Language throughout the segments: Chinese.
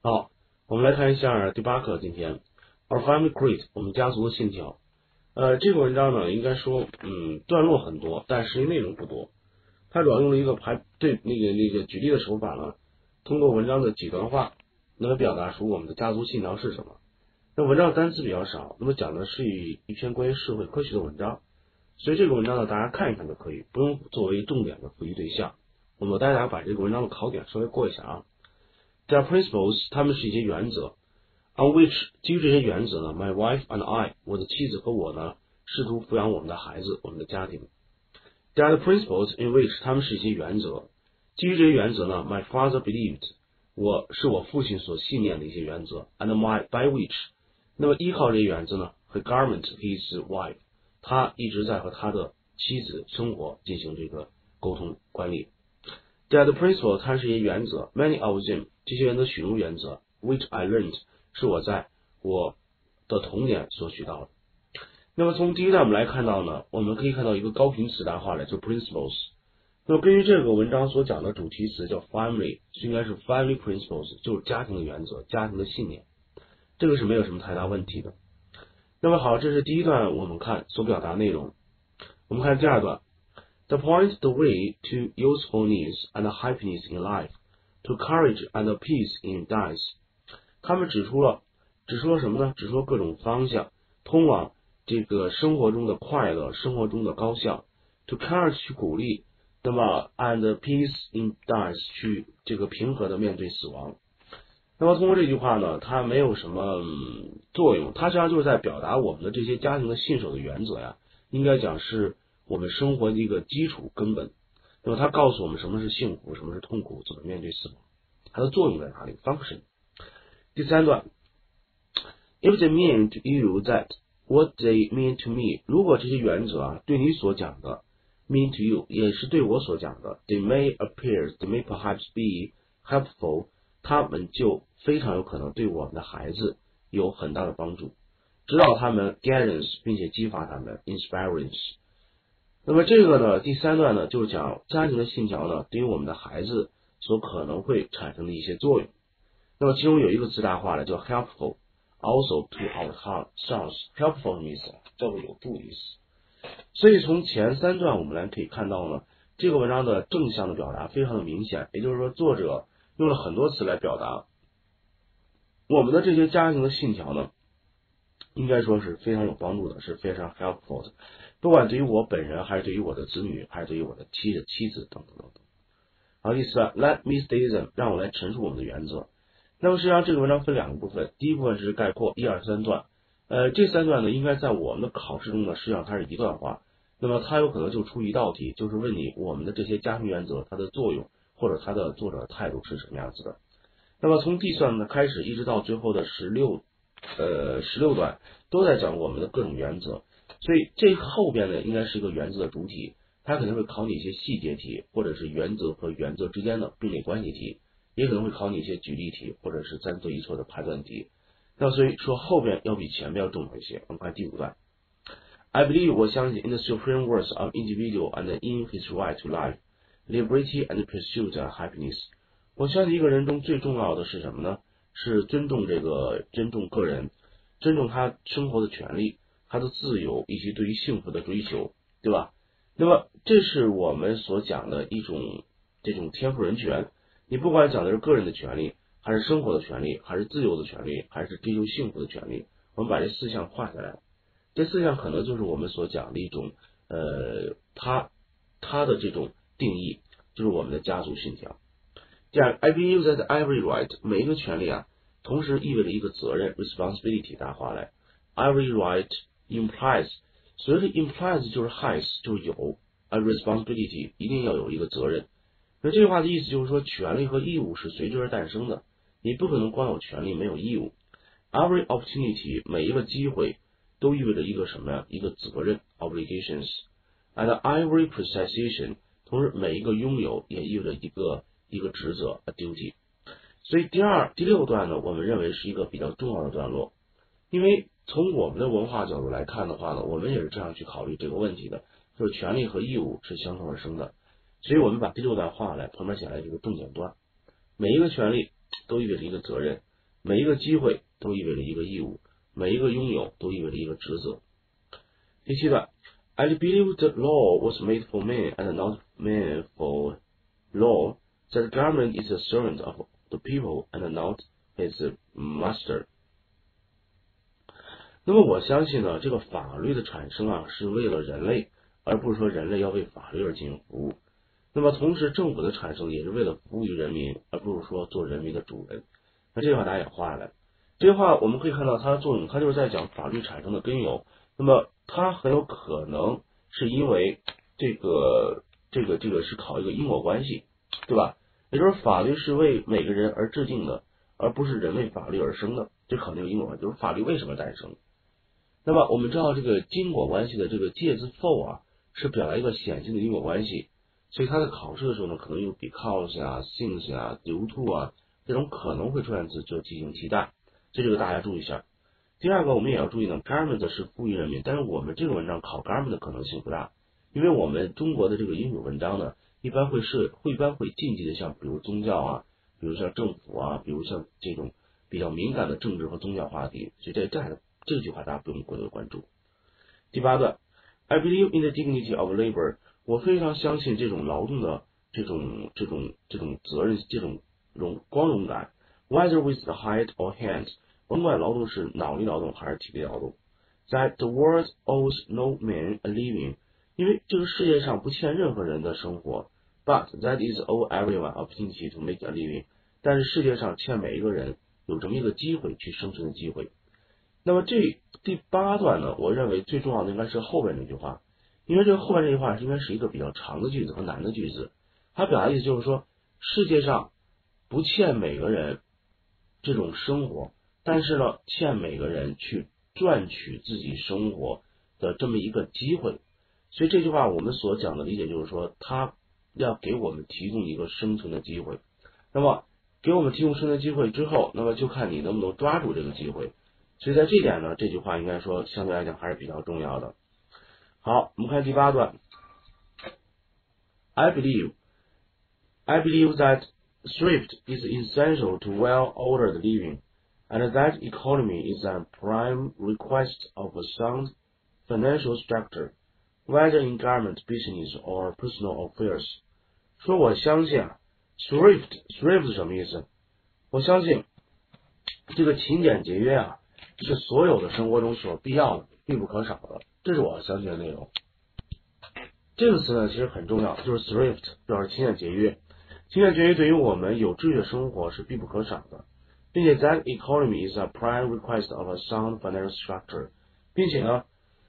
好，我们来看一下第8课，今天 Our Family Creed 我们家族的信条。这个文章呢，应该说，段落很多，但实际内容不多。它主要用了一个举例的手法呢，通过文章的几段话，能够表达出我们的家族信条是什么。那文章的单词比较少，那么讲的是一篇关于社会科学的文章，所以这个文章呢，大家看一看就可以，不用作为重点的复习对象。我们大家把这个文章的考点稍微过一下啊。There are principles， 它们是一些原则 ，on which 基于这些原则呢 ，my wife and I， 我的妻子和我呢，试图抚养我们的孩子，我们的家庭。There are the principles in which 它们是一些原则，基于这些原则呢 ，my father believed， 我父亲所信念的一些原则 ，and by which， 那么依靠这些原则呢 ，he governed his wife， 他一直在和他的妻子生活进行这个沟通管理。There are the principles， 它是一些原则 ，many of them， 这些原则许多原则 ，which I learned， 是我在我的童年所学到的。那么从第一段我们来看到呢，我们可以看到一个高频词大化来，就是 principles。那么根据这个文章所讲的主题词叫 family， 应该是 family principles， 就是家庭的原则，家庭的信念，这个是没有什么太大问题的。那么好，这是第一段我们看所表达内容。我们看第二段。The point, the way to usefulness and happiness in life, to courage and peace in death。 他们指出了什么呢？指出了各种方向，通往这个生活中的快乐，生活中的高效。To courage 去鼓励，那么 and peace in death 去这个平和的面对死亡。那么通过这句话呢，它没有什么作用，它实际上就是在表达我们的这些家庭的信守的原则呀，应该讲是我们生活的一个基础根本。那么它告诉我们什么是幸福，什么是痛苦，怎么面对死亡，它的作用在哪里 function。 第三段 If they mean to you that what they mean to me， 如果这些原则对你所讲的 mean to you 也是对我所讲的 they may perhaps be helpful， 他们就非常有可能对我们的孩子有很大的帮助，指导他们 guidance， 并且激发他们 inspirance。那么这个呢，第三段呢，就是讲家庭的信条呢，对于我们的孩子所可能会产生的一些作用。那么其中有一个词大化的叫 helpful，also to our sons。helpful 什么意思？叫做有助的意思。所以从前三段我们可以看到呢，这个文章的正向的表达非常的明显，也就是说作者用了很多词来表达我们的这些家庭的信条呢，应该说是非常有帮助的，是非常 helpful 的，不管对于我本人，还是对于我的子女，还是对于我的妻子等等等等。好，第四段 Let me state them， 让我来陈述我们的原则。那么实际上这个文章分两个部分，第一部分是概括1、2、3段，这三段呢，应该在我们的考试中呢，实际上它是一段话，那么它有可能就出一道题，就是问你我们的这些家庭原则它的作用，或者它的作者的态度是什么样子的。那么从第四段呢开始，一直到最后的16段都在讲我们的各种原则，所以这后边呢应该是一个原则的主体，它可能会考你一些细节题，或者是原则和原则之间的并列关系题，也可能会考你一些举例题，或者是3对1错的判断题。那所以说后边要比前面要重要一些。我们看第5段 I believe 我相信 in the supreme worth of individual and in his right to life, liberty and pursuit of happiness。 我相信一个人中最重要的是什么呢？是尊重个人，尊重他生活的权利，他的自由，以及对于幸福的追求，对吧？那么这是我们所讲的一种这种天赋人权，你不管讲的是个人的权利，还是生活的权利，还是自由的权利，还是追求幸福的权利，我们把这4项画下来，这4项可能就是我们所讲的一种它的这种定义，就是我们的家族信条。第二 I believe that every right， 每一个权利同时意味着一个责任 responsibility 大化来 every right implies， 所谓的 implies 就是 has 就是有，而 responsibility 一定要有一个责任。那这句话的意思就是说，权利和义务是随之而诞生的，你不可能光有权利没有义务。Every opportunity 每一个机会都意味着一个什么呀？一个责任 obligations。 And every possession 同时每一个拥有也意味着一个职责 a duty。 所以第6段呢，我们认为是一个比较重要的段落，因为从我们的文化角度来看的话呢，我们也是这样去考虑这个问题的，就是权利和义务是相从而生的，所以我们把第6段画来，旁边写来这个重点段，每一个权利都意味着一个责任， 每一个机会都意味着一个义务，每一个拥有都意味着一个职责。第7段 I believe the law was made for man and not man for law, that government is a servant of the people and not his master。 那么我相信呢，这个法律的产生啊，是为了人类，而不是说人类要为法律而进行服务。那么同时政府的产生也是为了服务于人民，而不是说做人民的主人。那这句话大家也画下来，这句话我们可以看到它的作用，它就是在讲法律产生的根由。那么它很有可能是因为这个是考一个因果关系，对吧？也就是法律是为每个人而制定的，而不是人为法律而生的，这考虑因果关系，就是法律为什么诞生。那么我们知道这个因果关系的这个介字 for 啊，是表达一个显性的因果关系，所以它在考试的时候呢，可能有 because 啊 since 啊 due to 啊这种可能会出现字就进行替代，这个大家注意一下。第二个我们也要注意呢 government 是服务于人民，但是我们这个文章考 government 的可能性不大，因为我们中国的这个英语文章呢一般会禁忌的，像比如宗教啊，比如像政府啊，比如像这种比较敏感的政治和宗教话题，所以这句话大家不用过多关注。第8段 I believe in the dignity of labor， 我非常相信这种劳动的这种责任，这种光荣感 whether with the head or hand， 甭管劳动是脑力劳动还是体力劳动。 That the world owes no man a living， 因为这个世界上不欠任何人的生活， but that is owe everyone opportunity to make a living， 但是世界上欠每一个人有这么一个机会去生存的机会。那么这第8段呢，我认为最重要的应该是后边这句话，因为这个后边这句话应该是一个比较长的句子和难的句子，它表达的意思就是说世界上不欠每个人这种生活，但是呢欠每个人去赚取自己生活的这么一个机会。所以这句话我们所讲的理解就是说，它要给我们提供一个生存的机会，那么给我们提供生存机会之后，那么就看你能不能抓住这个机会。所以在这点呢，这句话应该说相对来讲还是比较重要的。好，我们看第8段 I believe that thrift is essential to well-ordered living, and that economy is a prime request of a sound financial structure, whether in government, business, or personal affairs。 说我相信啊 thrift 是什么意思？我相信这个勤俭节约啊是所有的生活中所必要的，必不可少的，这是我相信的内容。这个词呢其实很重要，就是 thrift 表示勤俭节约。勤俭节约对于我们有秩序的生活是必不可少的，并且 that economy is a prime request of a sound financial structure， 并且呢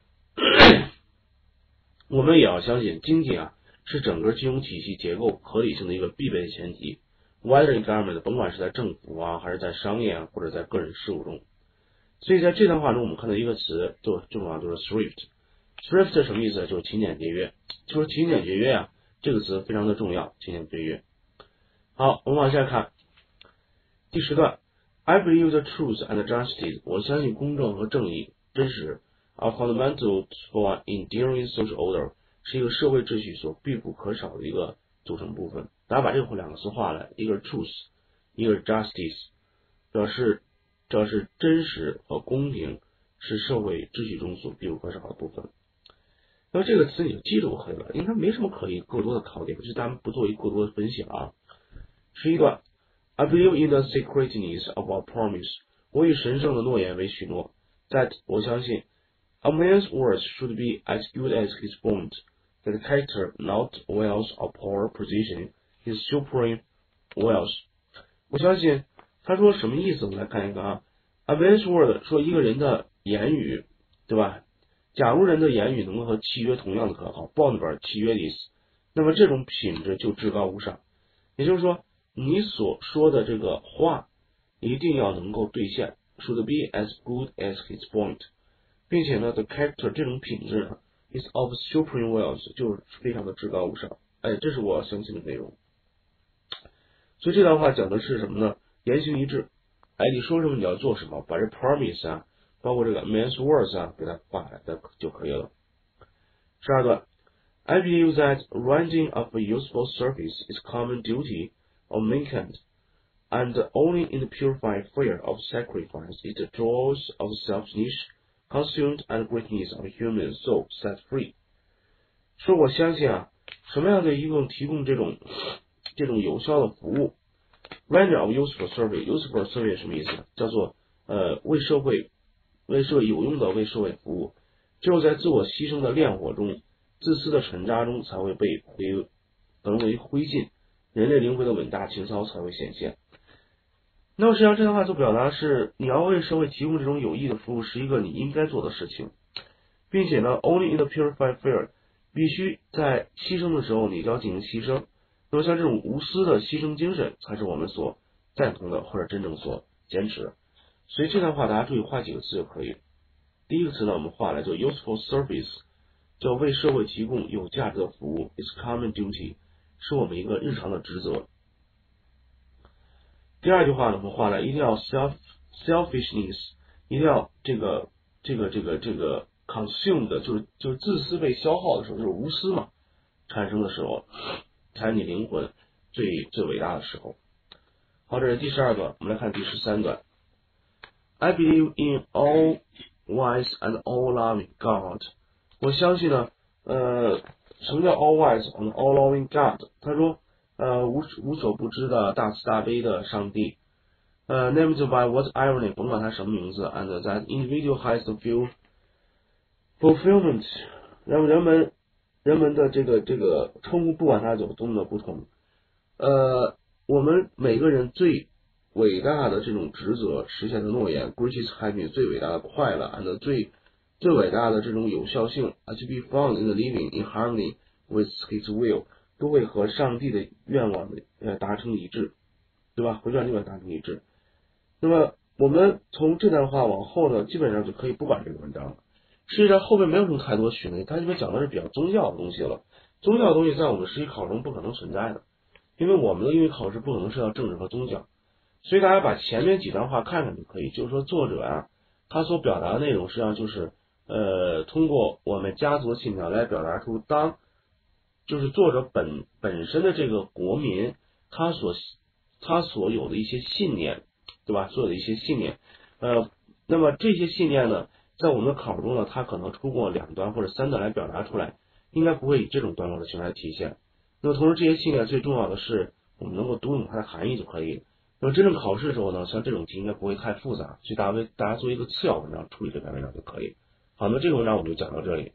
我们也要相信经济啊是整个金融体系结构合理性的一个必备的前提， whether in government 甭管是在政府啊还是在商业啊或者在个人事务中。所以在这段话中我们看到一个词就重要，就是 thrift 是什么意思？就是勤俭节约，就是勤俭节约啊这个词非常的重要，勤俭节约。好，我们往下看第10段 I believe the truth and justice， 我相信公正和正义真实 are fundamental for enduring social order， 是一个社会秩序所必不可少的一个组成部分。大家把这两个词画来，一个是 truth， 一个是 justice， 表示真实和公平是社会秩序中所必不可少的部分。那么这个词你就记住可以了，因为它没什么可以过多的考点，就是咱们不做过多的分析啊。11段 I believe in the sacredness of our promise， 我以神圣的诺言为许诺。 That 我相信 a man's words should be as good as his bond, that character, not wealth or power position, is supreme wealth。 我相信他说什么意思，我们来看一个啊。 A man's word 说一个人的言语，对吧？假如人的言语能够和契约同样的可靠， bond 本契约的意思，那么这种品质就至高无上。也就是说你所说的这个话一定要能够兑现， should be as good as his bond， 并且呢 the character 这种品质呢 is of supreme wealth， 就是非常的至高无上。这是我相信的内容。所以这段话讲的是什么呢？言行一致，你说什么你要做什么，把这 promise 啊包括这个 man's words 啊给它画来就可以了。12段 I believe that rendering of a useful service is common duty of mankind, and only in the purified fire of sacrifice is the joys of selfishness consumed and greatness of human soul set free。说我相信啊，什么样的一个提供这种有效的服务 ，render of useful service，useful service 什么意思？叫做为社会有用的为社会服务，只有在自我牺牲的炼火中，自私的沉渣中，才会被焚为灰烬，人类灵魂的伟大情操才会显现。那么实际上这段话所表达的是，你要为社会提供这种有益的服务，是一个你应该做的事情，并且呢 ，only in the purified fire， 必须在牺牲的时候，你就要进行牺牲。那么像这种无私的牺牲精神，才是我们所赞同的，或者真正所坚持的。所以这段话大家注意画几个字就可以。第一个词呢，我们画来就 useful service， 叫为社会提供有价值的服务 ，is common duty， 是我们一个日常的职责。第二句话呢，我们画来一定要 selfishness， 一定要这个 consume 的，就是自私被消耗的时候，就是无私嘛，产生的时候，才是你灵魂最伟大的时候。好，这是第12段，我们来看第13段。I believe in all wise and all loving God。我相信呢，什么叫 all wise and all loving God？ 他说，无所不知的大慈大悲的上帝。named by what irony， 甭管他什么名字 ，and that individual has the fulfillment。人们的这个称呼，不管它有多么的不同，我们每个人最伟大的这种职责实现的诺言 ，greatest happiness 最伟大的快乐 ，and 最伟大的这种有效性 ，to be found in the living in harmony with His will， 都会和上帝的愿望达成一致，对吧？和上帝愿望达成一致。那么我们从这段话往后呢，基本上就可以不管这个文章了。实际上后面没有什么太多学问，它这边讲的是比较宗教的东西了。宗教的东西在我们实际考试中不可能存在的，因为我们的英语考试不可能涉及到政治和宗教。所以大家把前面几段话看看就可以，就是说作者啊，他所表达的内容实际上就是通过我们家族的信条来表达出就是作者本身的这个国民他所有的一些信念，对吧？所有的一些信念，那么这些信念呢，在我们的考中呢，它可能通过2段或者3段来表达出来，应该不会以这种段落的形式来体现。那么同时这些信念最重要的是我们能够读懂它的含义就可以。那么真正考试的时候呢，像这种题应该不会太复杂，所以大家做一个次要文章处理这篇文章就可以。好，那这个文章我们就讲到这里。